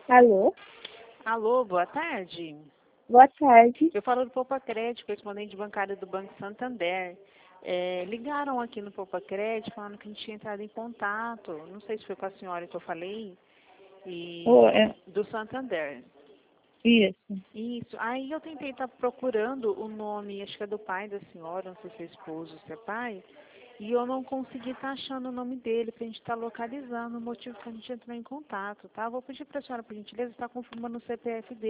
Alô? Alô, boa tarde. Boa tarde. Eu falo do Poupa Crédito, correspondente bancário do Banco Santander. Ligaram aqui no Poupa Crédito falando que a gente tinha entrado em contato. Não sei se foi com a senhora que eu falei. Do Santander. Isso. Isso. Aí eu tentei estar procurando o nome, acho que é do pai da senhora, não sei se é esposo ou se é pai. E eu não consegui estar achando o nome dele para a gente estar localizando o motivo que a gente entrou em contato, tá? Vou pedir para a senhora, por gentileza, estar confirmando o CPF dele.